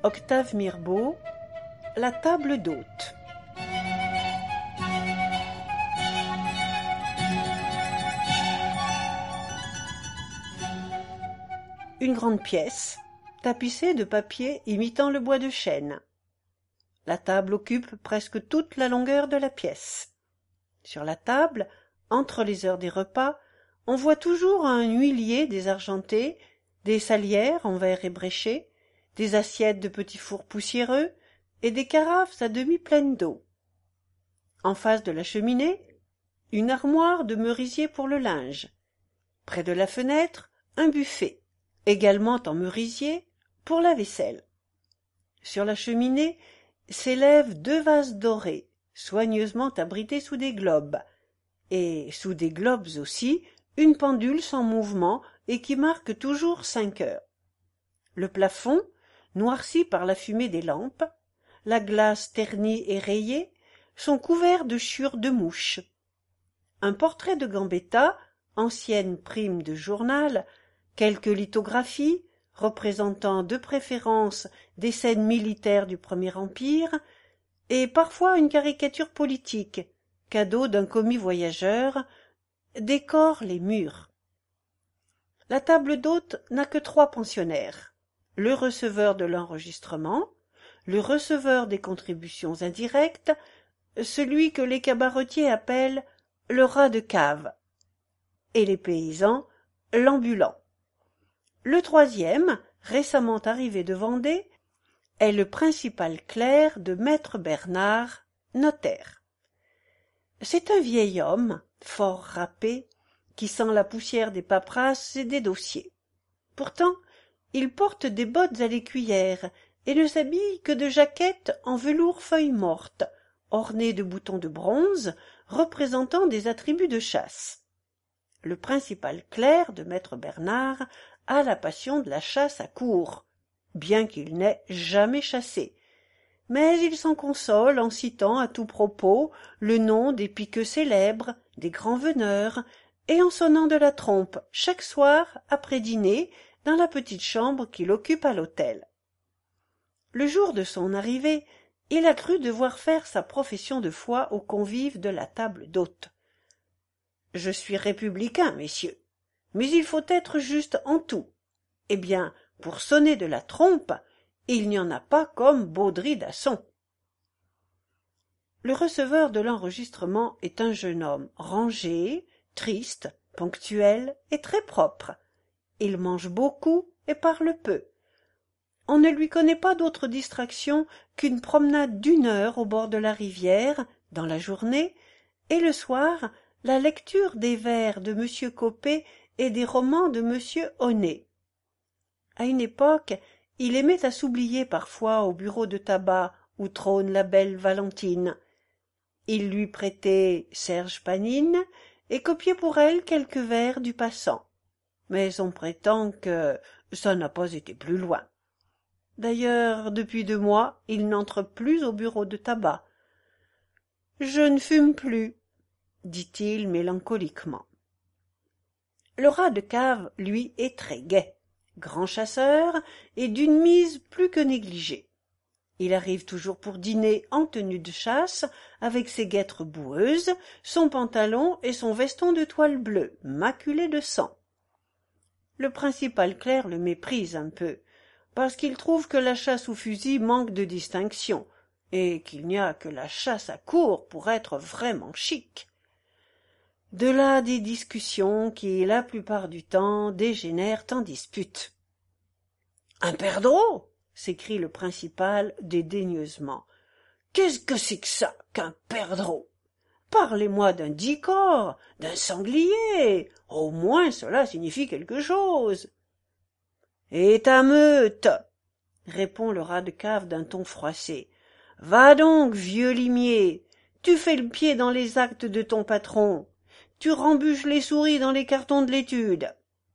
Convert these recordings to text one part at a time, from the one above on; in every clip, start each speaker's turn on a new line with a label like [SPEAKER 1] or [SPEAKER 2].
[SPEAKER 1] Octave Mirbeau, La table d'hôte. Une grande pièce, tapissée de papier imitant le bois de chêne. La table occupe presque toute la longueur de la pièce. Sur la table, entre les heures des repas, on voit toujours un huilier désargenté, des salières en verre ébréché, des assiettes de petits fours poussiéreux et des carafes à demi pleines d'eau. En face de la cheminée, une armoire de merisier pour le linge. Près de la fenêtre, un buffet, également en merisier, pour la vaisselle. Sur la cheminée s'élèvent 2 vases dorés, soigneusement abrités sous des globes, et sous des globes aussi, une pendule sans mouvement et qui marque toujours 5 heures. Le plafond, noirci par la fumée des lampes, la glace ternie et rayée, sont couverts de chiures de mouches. Un portrait de Gambetta, ancienne prime de journal, quelques lithographies, représentant de préférence des scènes militaires du Premier Empire, et parfois une caricature politique, cadeau d'un commis voyageur, décorent les murs. La table d'hôte n'a que 3 pensionnaires, le receveur de l'enregistrement, le receveur des contributions indirectes, celui que les cabaretiers appellent le rat de cave, et les paysans l'ambulant. Le 3e, récemment arrivé de Vendée, est le principal clerc de maître Bernard, notaire. C'est un vieil homme, fort râpé, qui sent la poussière des paperasses et des dossiers. Pourtant, il porte des bottes à l'écuyère et ne s'habille que de jaquettes en velours feuille morte, ornées de boutons de bronze représentant des attributs de chasse. Le principal clerc de maître Bernard a la passion de la chasse à courre, bien qu'il n'ait jamais chassé, mais il s'en console en citant à tout propos le nom des piqueux célèbres, des grands veneurs, et en sonnant de la trompe chaque soir après dîner dans la petite chambre qu'il occupe à l'hôtel. Le jour de son arrivée, il a cru devoir faire sa profession de foi aux convives de la table d'hôte. « Je suis républicain, messieurs, mais il faut être juste en tout. Eh bien, pour sonner de la trompe, il n'y en a pas comme Baudry-Dasson. » Le receveur de l'enregistrement est un jeune homme rangé, triste, ponctuel et très propre. Il mange beaucoup et parle peu. On ne lui connaît pas d'autre distraction qu'une promenade d'1 heure au bord de la rivière, dans la journée, et le soir, la lecture des vers de M. Coppée et des romans de M. Honnet. À une époque, il aimait à s'oublier parfois au bureau de tabac où trône la belle Valentine. Il lui prêtait Serge Panine et copiait pour elle quelques vers du passant. Mais on prétend que ça n'a pas été plus loin. D'ailleurs, depuis 2 mois, il n'entre plus au bureau de tabac. « Je ne fume plus, » dit-il mélancoliquement. Le rat de cave, lui, est très gai, grand chasseur et d'une mise plus que négligée. Il arrive toujours pour dîner en tenue de chasse, avec ses guêtres boueuses, son pantalon et son veston de toile bleue, maculé de sang. Le principal clerc le méprise un peu, parce qu'il trouve que la chasse au fusil manque de distinction, et qu'il n'y a que la chasse à courre pour être vraiment chic. De là des discussions qui, la plupart du temps, dégénèrent en disputes. « Un perdreau !» s'écrie le principal dédaigneusement. « Qu'est-ce que c'est que ça, qu'un perdreau ? Parlez-moi d'un dicor, d'un sanglier, au moins cela signifie quelque chose. »« Et ta meute ?» répond le rat de cave d'un ton froissé. « Va donc, vieux limier, tu fais le pied dans les actes de ton patron, tu rembuches les souris dans les cartons de l'étude. »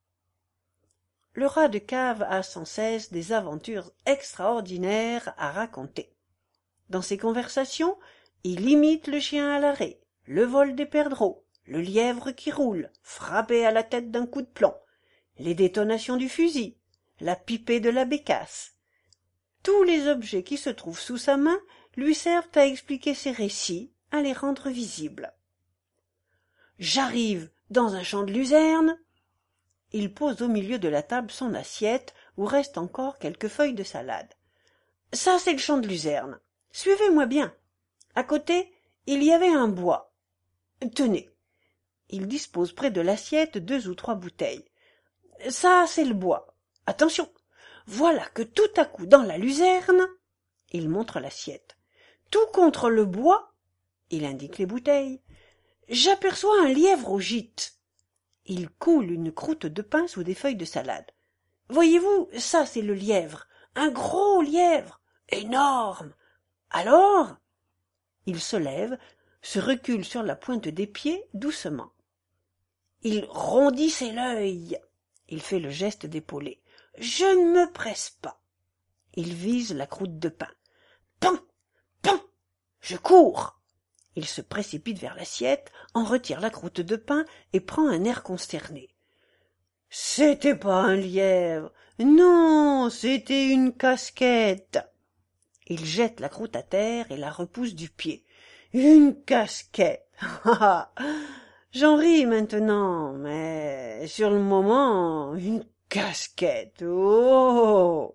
[SPEAKER 1] Le rat de cave a sans cesse des aventures extraordinaires à raconter. Dans ses conversations, il imite le chien à l'arrêt, le vol des perdreaux, le lièvre qui roule, frappé à la tête d'un coup de plomb, les détonations du fusil, la pipée de la bécasse. Tous les objets qui se trouvent sous sa main lui servent à expliquer ses récits, à les rendre visibles. J'arrive dans un champ de luzerne. Il pose au milieu de la table son assiette où restent encore quelques feuilles de salade. Ça, c'est le champ de luzerne. Suivez-moi bien. À côté, il y avait un bois. Tenez. Il dispose près de l'assiette 2 ou 3 bouteilles. Ça, c'est le bois. Attention. Voilà que tout à coup, dans la luzerne, il montre l'assiette. Tout contre le bois, il indique les bouteilles, j'aperçois un lièvre au gîte. Il coule une croûte de pain sous des feuilles de salade. Voyez-vous, ça c'est le lièvre, un gros lièvre, énorme. Alors, il se lève, se recule sur la pointe des pieds doucement. Il rondissait l'œil. Il fait le geste d'épauler. Je ne me presse pas. Il vise la croûte de pain. Pan, pan, je cours. Il se précipite vers l'assiette, en retire la croûte de pain et prend un air consterné. C'était pas un lièvre, non, c'était une casquette. Il jette la croûte à terre et la repousse du pied. Une casquette. J'en ris maintenant, mais sur le moment, une casquette. Oh!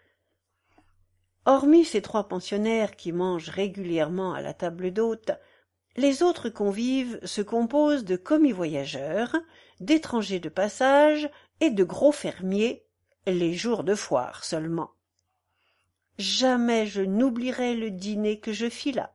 [SPEAKER 1] Hormis ces 3 pensionnaires qui mangent régulièrement à la table d'hôte, les autres convives se composent de commis-voyageurs, d'étrangers de passage et de gros fermiers, les jours de foire seulement. Jamais je n'oublierai le dîner que je fis là.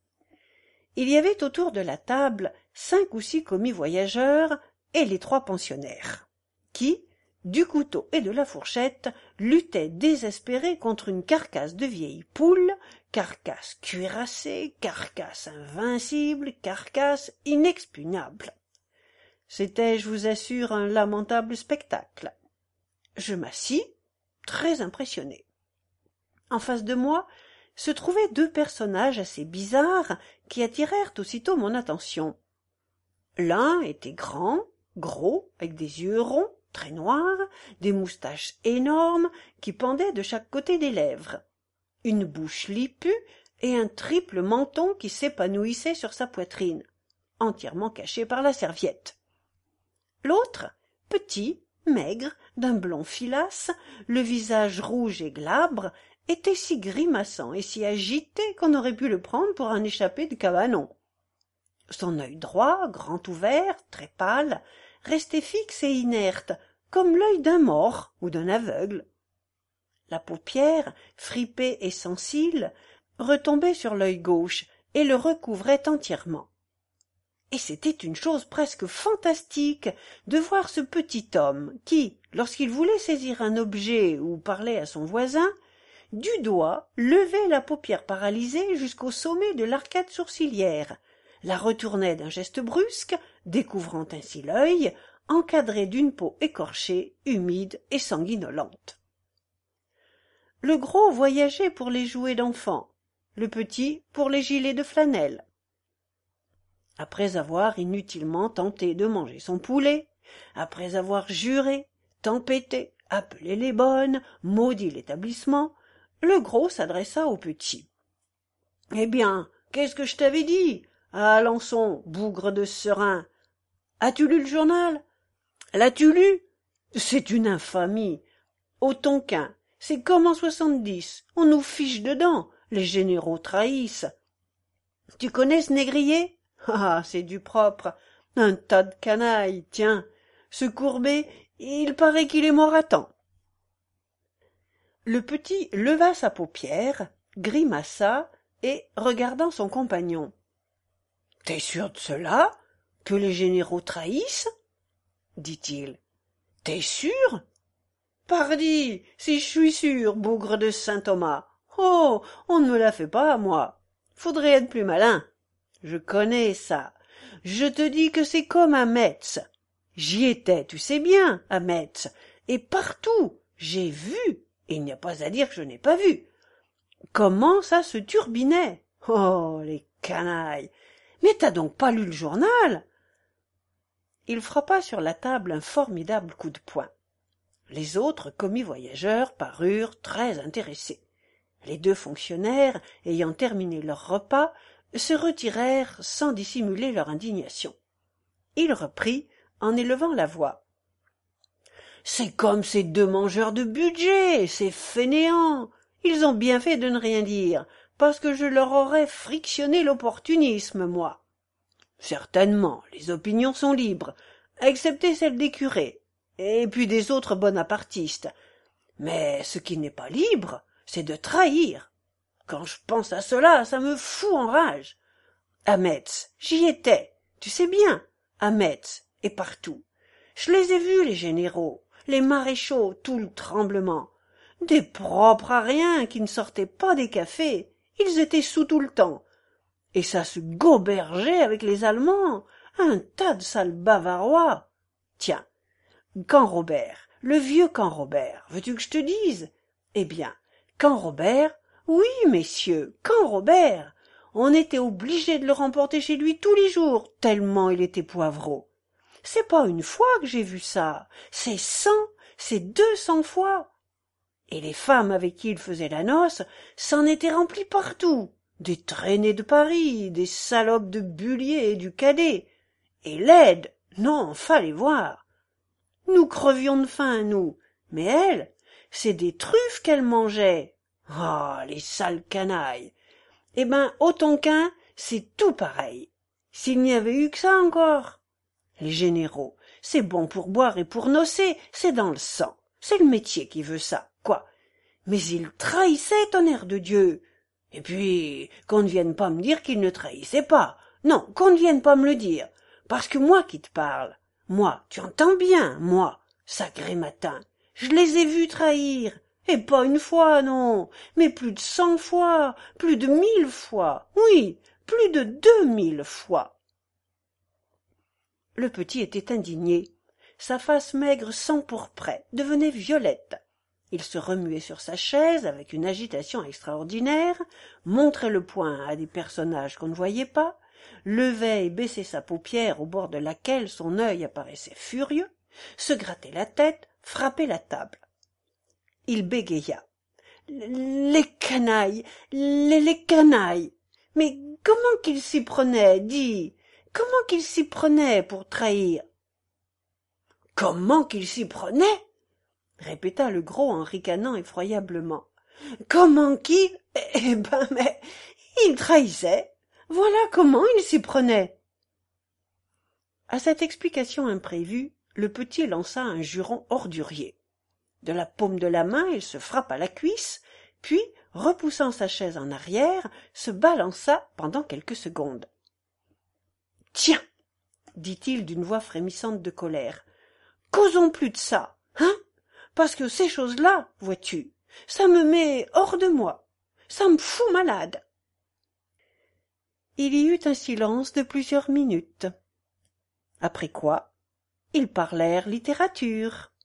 [SPEAKER 1] Il y avait autour de la table 5 ou 6 commis-voyageurs et les 3 pensionnaires, qui, du couteau et de la fourchette, luttaient désespérés contre une carcasse de vieille poule, carcasse cuirassée, carcasse invincible, carcasse inexpugnable. C'était, je vous assure, un lamentable spectacle. Je m'assis, très impressionné. En face de moi se trouvaient 2 personnages assez bizarres qui attirèrent aussitôt mon attention. L'un était grand, gros, avec des yeux ronds, très noirs, des moustaches énormes qui pendaient de chaque côté des lèvres, une bouche lipue et un triple menton qui s'épanouissait sur sa poitrine, entièrement caché par la serviette. L'autre, petit, maigre, d'un blond filasse, le visage rouge et glabre, était si grimaçant et si agité qu'on aurait pu le prendre pour un échappé de cabanon. Son œil droit, grand ouvert, très pâle, restait fixe et inerte, comme l'œil d'un mort ou d'un aveugle. La paupière, fripée et sans cils, retombait sur l'œil gauche et le recouvrait entièrement. Et c'était une chose presque fantastique de voir ce petit homme qui, lorsqu'il voulait saisir un objet ou parler à son voisin, du doigt levait la paupière paralysée jusqu'au sommet de l'arcade sourcilière, la retournait d'un geste brusque, découvrant ainsi l'œil, encadré d'une peau écorchée, humide et sanguinolente. Le gros voyageait pour les jouets d'enfants, le petit pour les gilets de flanelle. Après avoir inutilement tenté de manger son poulet, après avoir juré, tempêté, appelé les bonnes, maudit l'établissement, le gros s'adressa au petit. « Eh bien, qu'est-ce que je t'avais dit? À Alençon, bougre de serin. As-tu lu le journal? L'as-tu lu? C'est une infamie. Au Tonquin, c'est comme en 70, on nous fiche dedans, les généraux trahissent. Tu connais ce négrier? Ah, c'est du propre, un tas de canailles, tiens. Ce Courbet, il paraît qu'il est mort à temps. » Le petit leva sa paupière, grimaça et, regardant son compagnon, « T'es sûr de cela? Que les généraux trahissent? » dit-il. « T'es sûr? »« Pardi, si je suis sûr, bougre de Saint-Thomas. Oh, on ne me la fait pas, moi. Faudrait être plus malin. Je connais ça. Je te dis que c'est comme à Metz. J'y étais, tu sais bien, à Metz. Et partout, j'ai vu. Il n'y a pas à dire que je n'ai pas vu. Comment ça se turbinait? Oh, les canailles! Mais t'as donc pas lu le journal? Il frappa sur la table un formidable coup de poing. Les autres commis-voyageurs parurent très intéressés. Les deux fonctionnaires, ayant terminé leur repas, se retirèrent sans dissimuler leur indignation. Il reprit, en élevant la voix. « C'est comme ces deux mangeurs de budget, ces fainéants. Ils ont bien fait de ne rien dire, parce que je leur aurais frictionné l'opportunisme, moi. Certainement, les opinions sont libres, excepté celles des curés, et puis des autres bonapartistes. Mais ce qui n'est pas libre, c'est de trahir. Quand je pense à cela, ça me fout en rage. À Metz, j'y étais, tu sais bien, à Metz et partout. Je les ai vus, les généraux, les maréchaux, tout le tremblement. Des propres à rien qui ne sortaient pas des cafés, ils étaient sous tout le temps. Et ça se gobergeait avec les Allemands, un tas de sales Bavarois. Tiens, Canrobert, le vieux Canrobert, veux-tu que je te dise? Eh bien, Canrobert, oui, messieurs, Canrobert, on était obligé de le remporter chez lui tous les jours, tellement il était poivreau. C'est pas une fois que j'ai vu ça, c'est 100, c'est 200 fois. Et les femmes avec qui il faisait la noce s'en étaient remplies partout, des traînées de Paris, des salopes de Bullier et du Cadet. Et laides, non, fallait voir. Nous crevions de faim, nous, mais elle, c'est des truffes qu'elle mangeait. Ah, les sales canailles. Eh ben, au Tonkin, c'est tout pareil. S'il n'y avait eu que ça encore. Les généraux, c'est bon pour boire et pour nocer, c'est dans le sang. C'est le métier qui veut ça, quoi. Mais ils trahissaient, tonnerre de Dieu. Et puis, qu'on ne vienne pas me dire qu'ils ne trahissaient pas. Non, qu'on ne vienne pas me le dire. Parce que moi qui te parle, moi, tu entends bien, moi, sacré matin, je les ai vus trahir. Et pas une fois, non, mais plus de 100 fois, plus de 1000 fois, oui, plus de 2000 fois. Le petit était indigné. Sa face maigre s'empourprait, devenait violette. Il se remuait sur sa chaise avec une agitation extraordinaire, montrait le poing à des personnages qu'on ne voyait pas, levait et baissait sa paupière au bord de laquelle son œil apparaissait furieux, se grattait la tête, frappait la table. Il bégaya. « Les canailles, les canailles. Mais comment qu'ils s'y prenaient, dis, comment qu'ils s'y prenaient pour trahir ?» « Comment qu'ils s'y prenaient ?» répéta le gros en ricanant effroyablement. « Comment qui? Eh ben, mais ils trahissaient. Voilà comment ils s'y prenaient. » À cette explication imprévue, le petit lança un juron ordurier. De la paume de la main, il se frappa la cuisse, puis, repoussant sa chaise en arrière, se balança pendant quelques secondes. « Tiens, dit-il d'une voix frémissante de colère, causons plus de ça, hein? Parce que ces choses-là, vois-tu, ça me met hors de moi, ça me fout malade. » Il y eut un silence de plusieurs minutes. Après quoi, ils parlèrent littérature.